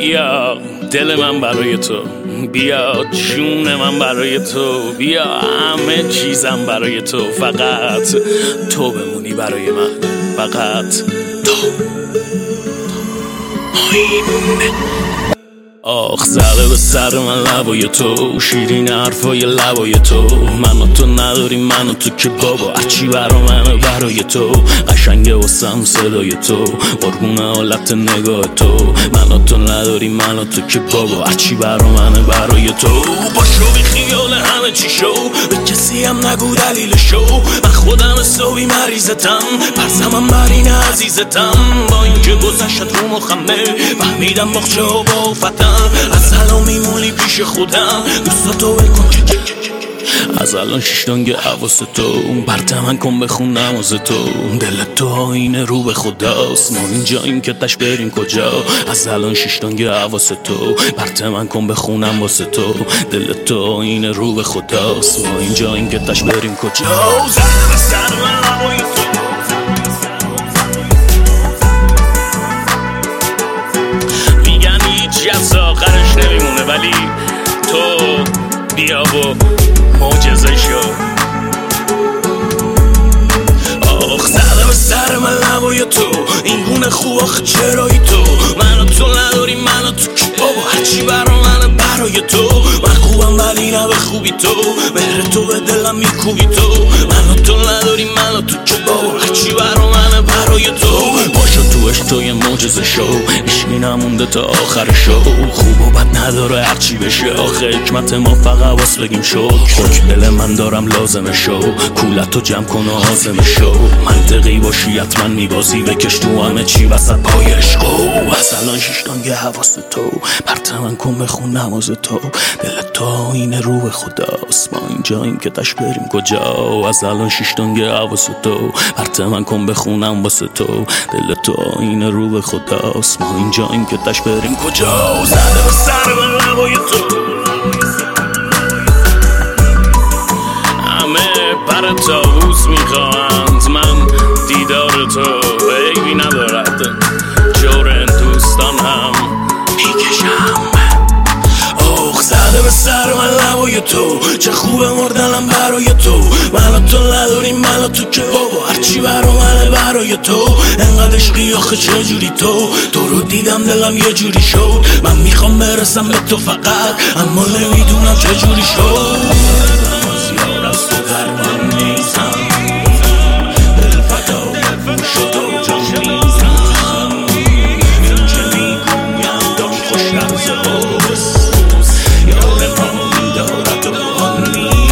بیا دل من برای تو، بیا جون من برای تو، بیا همه چیزم برای تو، فقط تو بمونی برای من، فقط تو. آخ زده به سر من لبای تو، شیرین حرفای لبای تو، من و تو نداریم من و تو که بابا هرچی برا منه برای تو، قشنگه واسم صدای تو، قربون حالت نگاه تو، من و تو نداریم من و تو که بابا هرچی برا منه برای تو. باشو بی خیال همه چی شو، به کسی هم نگو دلیل شو، من خودم حسابی مریضتم، پرسمم بر این عزیزتم، با اینکه گذشت رو مخمه فهمیدم باخچه ها با فتم، از الان میمونی پیش خودم، دوستاتو بکن از الان شیشتانگ حواس تو، برت من کن بخون نماز تو، دل تو آینه رو به خداست، ما اینجاییم که تش بریم کجا، از الان شیشتانگ حواس تو، برت من کن بخونم واسه تو، دل تو آینه رو به خداست، ما اینجاییم که تش بریم کجا. زده به سر من لبای تو، میگن هیچی از آخرش نمیمونه، ولی تو بیا و معجزه شو. آخ زده به سر من لبای تو، این گونه خوب آخه چرایی تو، من و تو نداریم من و تو که بابا هرچی برا منه برای تو، من خوبم ولی نه به خوبی تو، مهر تو به دلم میکوبی تو، من و تو نداریم من و تو که بابا هرچی برا منه برای تو. باشو توش تو یه معجزه شو، عشقی نمونده تا آخر شو، خوب و بد نداره هرچی بشه، آخه حکمت ما فقط واس بگیم شو، خاک دل من دارم لازمه شو، کولتو جمع کن و حازمه شو، منطقی باشی حتما میبازی، بکش تو همه چی وسط پای عشقو، از الان شیشتانگ حواس تو، برت من کن بخون نماز تو، دل تو آینه رو به خداست، ما اینجاییم که تش بریم کجا، از الان شیشتانگ حواس تو، برت من کن بخونم واسه تو، دل تو آینه رو به خداست، ما اینجاییم که تش بریم کجا. زده به سر من لبای تو، همه پر طاووس میخواهند، من دیدار تو عیبی ندارد، جور این دوستان هم میکشم. آخ زده به سر من لبای تو، چه خوبه مردنم برای تو، من و تو نداریم من و تو که بابا هرچی برا منه برای تو، انقدر عشقی آخه چجوری تو رو دیدم دلم یه جوری شد، من میخوام برسم به تو فقط، اما نمیدونم چجوری شد، از یار از تو در من نیستم، دل فدا شد و جان میزم، این که میگویم دان خوش لحظه هاست، یار ما میدارد و آن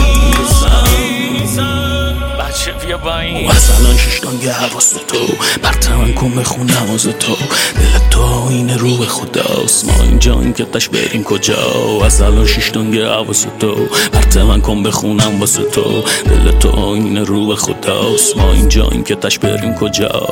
نیستم. بچه بیا با این از الان شیشتانگ حواس تو، برت من کن بخون نماز تو، دل تو آینه رو به خداست، ما اینجاییم که تش بریم کجا، از الان شیشتانگ حواس تو، برت من کن بخونم واسه تو، دل تو آینه رو به خداست، ما اینجاییم که تش بریم کجا.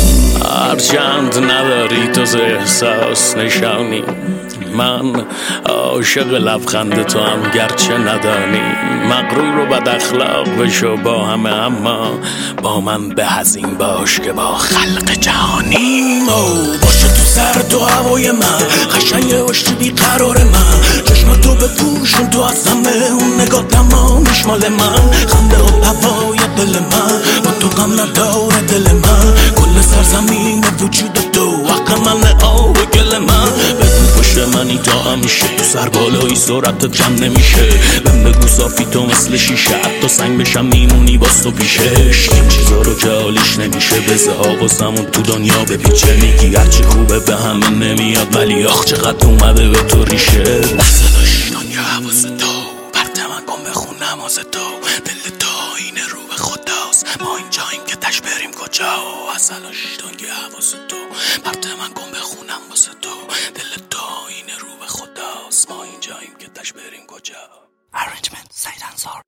هرچند نداری تو ز احساس نشانی، من عاشق لبخند تو هم گرچه ندانی، مغرور و بد اخلاق بشو با همه، اما با من به هزین باش که با خلق جهانیم. باشه تو سر تو هوای من، قشنگه باشی بیقرار من، چشم تو بپوشون تو از همه، اون نگاه تمامش مال من، خنده و هوای دل من، با تو غم نداره دل من، کل سرزمین وجود تو حق من آه گل من، بگو پشت منی تا همیشه، تو سر بالایی سرعتت کم نمیشه، بهم بگو صافی تو مثل شیشه، حتی سنگ بشم میمونی باز تو پیشش، این چیزا رو که حالیش نمیشه، بزه حواسمون تو دنیا بپیچه، میگی هرچی خوبه به همه نمیاد، ولی آخ چقدر اومده به تو ریشه، دست شیطانی حواس تو، برت من کن بخون نماز تو، دل تو آینه رو به خداست، ما اینجاییم که تش بریم کجا، از الان شیطانی حواس تو، برت من کن بخونم واسه تو، دل تو آینه رو به خداست، ما اینجاییم که تش بریم کجا. Arrangement سعید انصار.